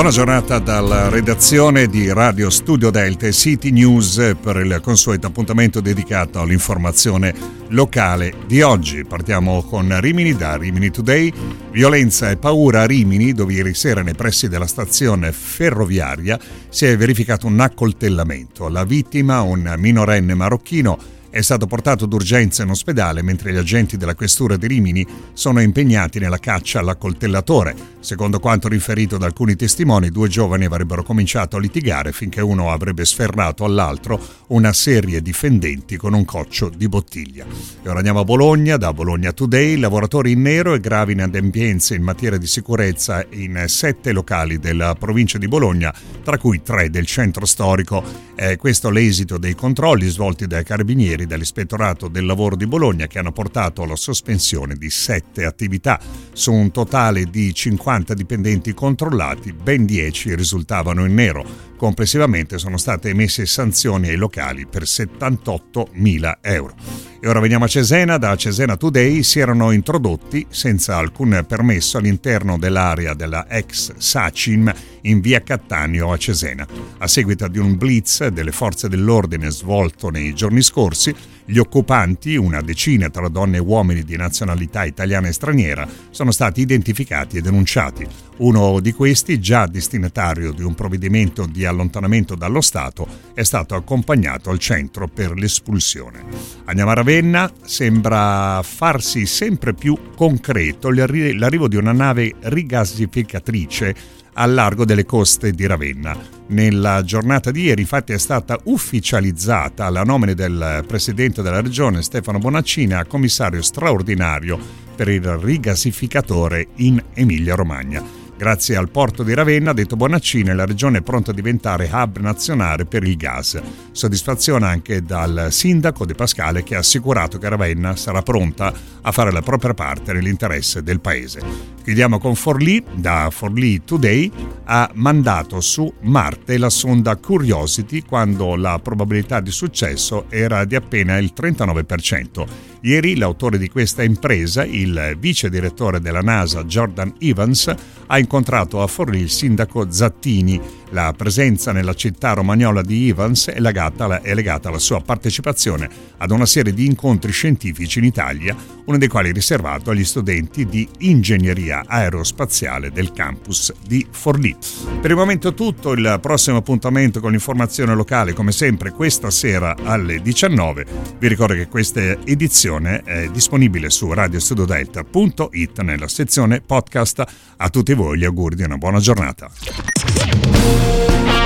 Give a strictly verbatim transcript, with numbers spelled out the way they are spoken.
Buona giornata dalla redazione di Radio Studio Delta e City News per il consueto appuntamento dedicato all'informazione locale di oggi. Partiamo con Rimini, da Rimini Today. Violenza e paura a Rimini, dove ieri sera nei pressi della stazione ferroviaria si è verificato un accoltellamento. La vittima, un minorenne marocchino, è stato portato d'urgenza in ospedale mentre gli agenti della questura di Rimini sono impegnati nella caccia all'accoltellatore. Secondo quanto riferito da alcuni testimoni, due giovani avrebbero cominciato a litigare finché uno avrebbe sferrato all'altro una serie di fendenti con un coccio di bottiglia. E ora andiamo a Bologna, da Bologna Today. Lavoratori in nero e gravi inadempienze in materia di sicurezza in sette locali della provincia di Bologna, tra cui tre del centro storico. È questo l'esito dei controlli svolti dai carabinieri dall'Ispettorato del Lavoro di Bologna, che hanno portato alla sospensione di sette attività. Su un totale di cinquanta dipendenti controllati, ben dieci risultavano in nero. Complessivamente sono state emesse sanzioni ai locali per settantottomila euro. E ora veniamo a Cesena, da Cesena Today. Si erano introdotti senza alcun permesso all'interno dell'area della ex Sacim in via Cattaneo a Cesena. A seguito di un blitz delle forze dell'ordine svolto nei giorni scorsi, gli occupanti, una decina tra donne e uomini di nazionalità italiana e straniera, sono stati identificati e denunciati. Uno di questi, già destinatario di un provvedimento di allontanamento dallo Stato, è stato accompagnato al centro per l'espulsione. Andiamo a Ravenna. Sembra farsi sempre più concreto l'arrivo di una nave rigassificatrice al largo delle coste di Ravenna. Nella giornata di ieri, infatti, è stata ufficializzata la nomina del presidente della regione Stefano Bonaccini a commissario straordinario per il rigassificatore in Emilia-Romagna. Grazie al porto di Ravenna, detto Bonaccini, la regione è pronta a diventare hub nazionale per il gas. Soddisfazione anche dal sindaco De Pascale, che ha assicurato che Ravenna sarà pronta a fare la propria parte nell'interesse del paese. Chiudiamo con Forlì, da Forlì Today. Ha mandato su Marte la sonda Curiosity quando la probabilità di successo era di appena il trentanove per cento. Ieri l'autore di questa impresa, il vice direttore della NASA Jordan Evans, ha incontrato a Forlì il sindaco Zattini. La presenza nella città romagnola di Evans è legata, alla, è legata alla sua partecipazione ad una serie di incontri scientifici in Italia, uno dei quali riservato agli studenti di ingegneria aerospaziale del campus di Forlì. Per il momento è tutto. Il prossimo appuntamento con l'informazione locale, come sempre, questa sera alle diciannove. Vi ricordo che questa edizione è disponibile su radio studio delta punto it nella sezione podcast. A tutti voi gli auguri di una buona giornata.